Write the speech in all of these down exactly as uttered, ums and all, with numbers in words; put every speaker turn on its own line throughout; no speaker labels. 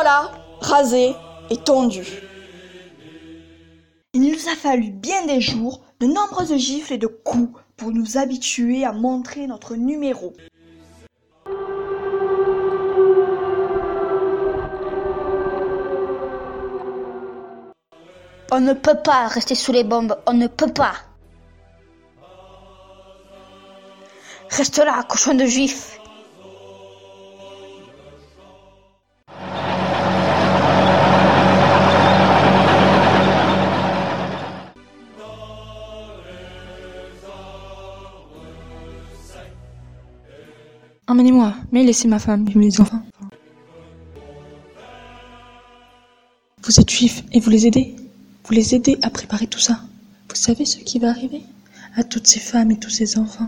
voilà, rasé et tondu. Il nous a fallu bien des jours, de nombreuses gifles et de coups pour nous habituer à montrer notre numéro.
On ne peut pas rester sous les bombes, on ne peut pas. Reste là, cochon de juif.
Emmenez-moi, mais laissez ma femme et mes enfants. Vous êtes juifs et vous les aidez. Vous les aidez à préparer tout ça. Vous savez ce qui va arriver à toutes ces femmes et tous ces enfants.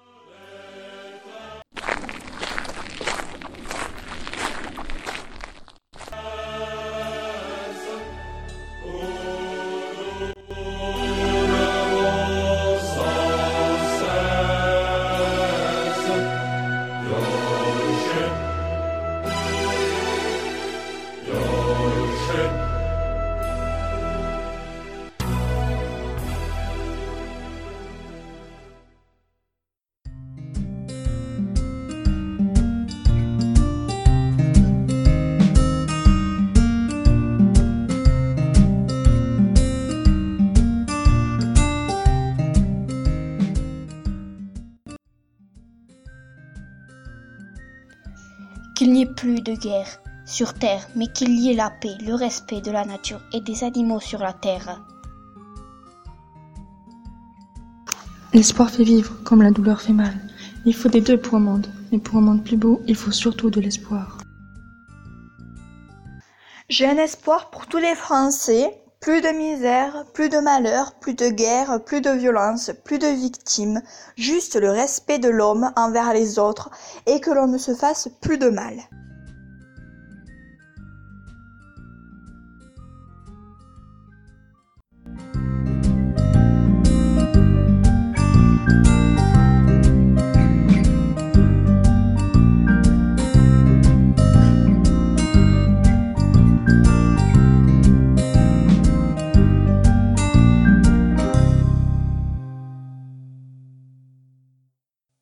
Qu'il n'y ait plus de guerre sur terre, mais qu'il y ait la paix, le respect de la nature et des animaux sur la terre.
L'espoir fait vivre, comme la douleur fait mal. Il faut des deux pour un monde, mais pour un monde plus beau, il faut surtout de l'espoir.
J'ai un espoir pour tous les Français. Plus de misère, plus de malheur, plus de guerre, plus de violence, plus de victimes, juste le respect de l'homme envers les autres et que l'on ne se fasse plus de mal.